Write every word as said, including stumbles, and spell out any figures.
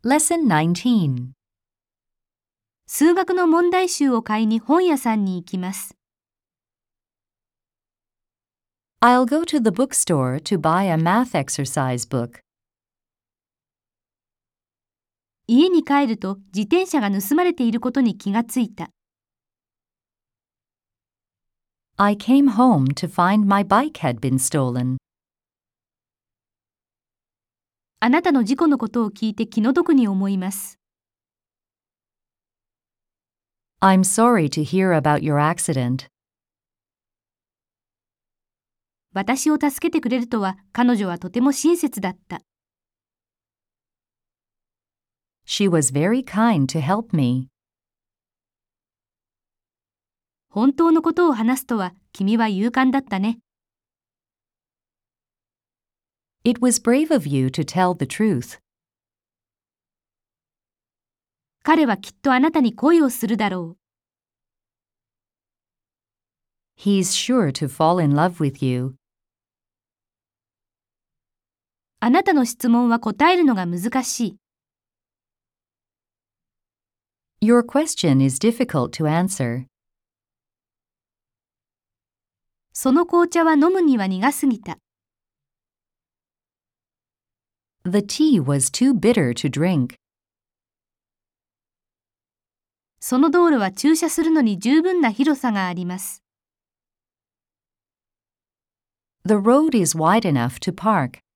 Lesson nineteen. 数学の問題集を買いに本屋さんに行きます。 I'll go to the bookstore to buy a math exercise book. 家に帰ると自転車が盗まれていることに気がついた。 I came home to find my bike had been stolen. あなたの事故のことを聞いて気の毒に思います。 I'm sorry to hear about your accident. 私を助けてくれるとは彼女はとても親切だった。 She was very kind to help me. 本当のことを話すとは君は勇敢だったね。 It was brave of you to tell the truth. 彼はきっとあなたに恋をするだろう。 He's sure to fall in love with you. あなたの質問は答えるのが難しい。 Your question is difficult to answer. その紅茶は飲むには苦すぎた。 The tea was too bitter to drink. その道路は駐車するのに十分な広さがあります。 The road is wide enough to park.